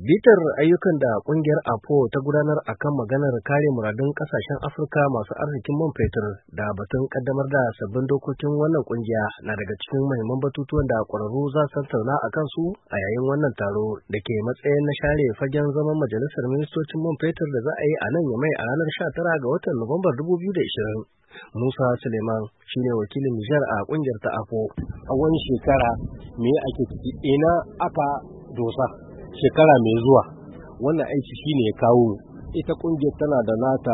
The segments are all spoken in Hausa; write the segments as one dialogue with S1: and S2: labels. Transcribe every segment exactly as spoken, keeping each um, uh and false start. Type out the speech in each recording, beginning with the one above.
S1: Bitar ayyukan da kungiyar A P O ta gudanar a kan maganar kare muradun kasashen Afirka masu arzikin man fetur da batun kaddamar da sabbin dokokin wannan kungiya na daga cikin muhimman batutuwan da kwararru za su tattauna a kansu a yayin wannan taro da ke matsayin na share fagen zaman majalisar ministocin man fetur da za a yi a nan Yamai a ranar sha tara ga watan Nuwambar dubu biyu da ashirin. Musa Suleiman shine wakilin Nijar a kungiyar ta A P O.
S2: A wani shekara me ake ciki, ina aka dosa shekara mai zuwa, wannan aiki shine ya kawo ita kungiyar tana da nata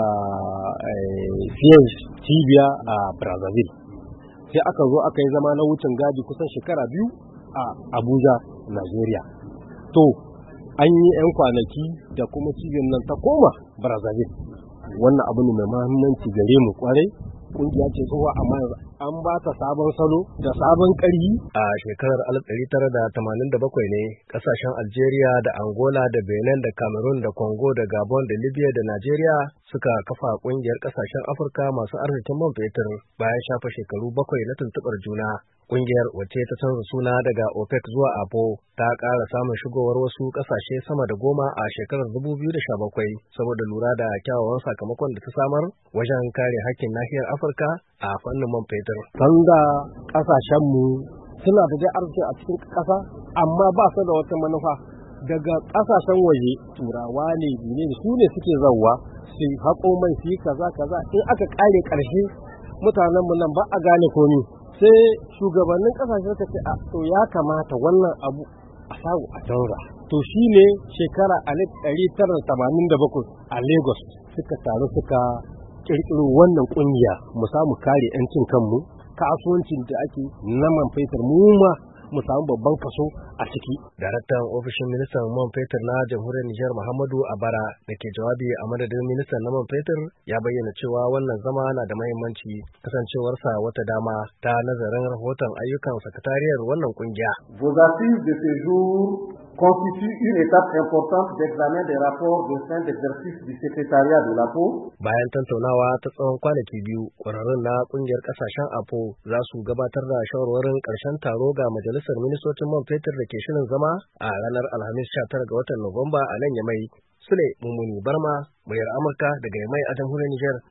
S2: siyar cibiya a Brazzaville, sai aka zo aka yi zama na wucin gadi kusan shekara biyu a Abuja, Nigeria. To an yi 'yan kwanaki da kuma cibiyar nan ta koma Brazzaville. Wannan abu ne mai muhimmanci gare mu kwarai. Kungiya ce tsohuwa amma an ba ta sabon salo da sabon ƙarfi.
S1: A shekarar alif ɗari tara da tamanin da bakwai ne kasashen Algeria da Angola da Benin da Cameroon da Congo da Gabon da Libya da Nigeria suka kafa kungiyar kasashen Afirka masu arzikin man fetur bayan shafa shekaru bakwai na tuntuɓar juna. Kungiyar wacce ta canza suna daga OPEC zuwa A P O ta ƙara samun shigowar wasu ƙasashe sama da goma a shekarar dubu biyu da sha bakwai saboda lura da kyawawan sakamakon da ta samar wajen kare hakkin nahiyar Afirka a fannin man fetur.
S2: Sanda ƙasashenmu suna da dai arziki a cikin ƙasa amma ba su da wata manufa daga ƙasashen waje, turawa ne ne su ne suke zauwa su haƙo mai su yi kaza kaza, in aka ƙare ƙarshe mutanenmu nan ba a gane komi. Sai shugabannin kasashe suka ce a to ya kamata wannan abu a samu a daura. To shi ne shekara alif ɗari tara da tamanin da bakwai a Lagos suka taru suka kirkiro wannan kungiya mu samu kare 'yancin kanmu, kasuwancin da ake na man fetur mu ma mu samu babban kaso a ciki.
S1: Daraktan ofishin ministan man fetur na jamhuriyar Nijar Muhammadu Abara da ke jawabi a madadin ministan na man fetur ya bayyana cewa wannan zama na da mahimmanci kasancewarsa wata dama ta nazarin rahoton ayyukan sakatariyar wannan kungiya.
S3: Vos assises de ce jour constitue une étape importante d'examen des rapports de fin d'exercice du secrétariat de l'A P O.
S1: Bayan tantaunawa ta tsawon kwanaki biyu, ƙwararrun na ƙungiyar ƙasashen A P O za su gabatar da shawarwarin ƙarshen taro ga majalisar ministocin man fetur da ke shirin zama a ranar Alhamis sha tara ga watan Nuwamba a nan Yamai. Sule Mummuni Barma, muryar Amurka daga Yamai a jamhuriyar Nijar.